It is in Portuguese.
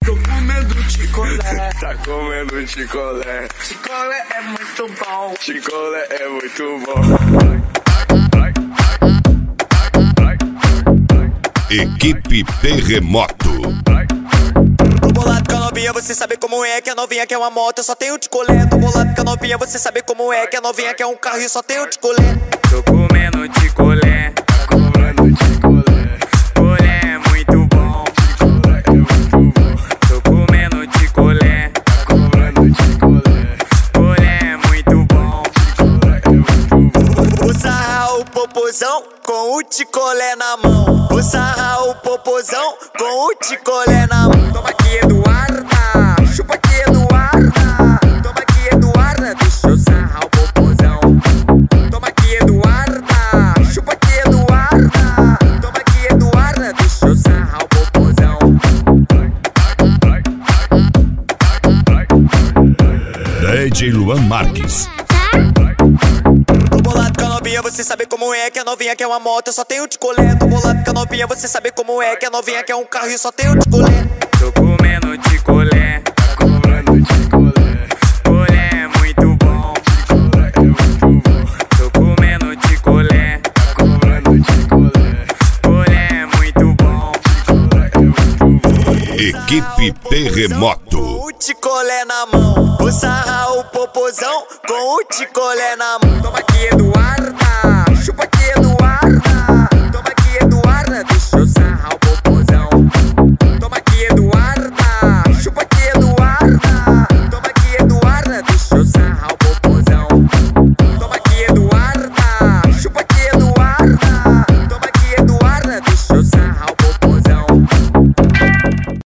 Tô comendo chicolé. Tá comendo chicolé. Chicolé é muito bom. Chicolé é muito bom. Equipe Terremoto. Tô bolado com a novinha, você sabe como é. Que a novinha quer uma moto, eu só tenho ticolé. Tô bolado com a novinha, você sabe como é. Que a novinha quer um carro e eu só tenho ticolé. Tô comendo chicolé. Comendo chicolé. Chicolé é muito bom. Chicolé é muito bom. Tô comendo chicolé. Comendo chicolé. Chicolé é muito bom. Chicolé é muito bom. Vou sarrar o popozão com o ticolé na mão. Vou sarrar o popozão com o ticolé na mão. Toma aqui, Eduarda. Chupa aqui, Eduarda. Toma aqui, Eduarda. Deixa eu sarrar o popozão. Toma aqui, Eduarda. Chupa aqui, Eduarda. Toma aqui, Eduarda. Deixa eu sarrar o popozão. DJ Luan Marques. Tô bolado com a novinha, você sabe como é. Que a novinha quer uma moto, eu só tenho ticolé. Tô bolado com a novinha, você sabe como é. Que a novinha quer um carro e eu só tenho ticolé. Tô comendo chicolé. Comendo chicolé. Chicolé é muito bom. Chicolé é muito bom. Tô comendo chicolé. Comendo chicolé. Chicolé é muito bom. Chicolé é muito bom. Equipe Terremoto. Com o ticolé na mão. Vou sarrar o popozão com o ticolé na mão. Toma aqui, Eduarda. Chupa aqui, Eduarda.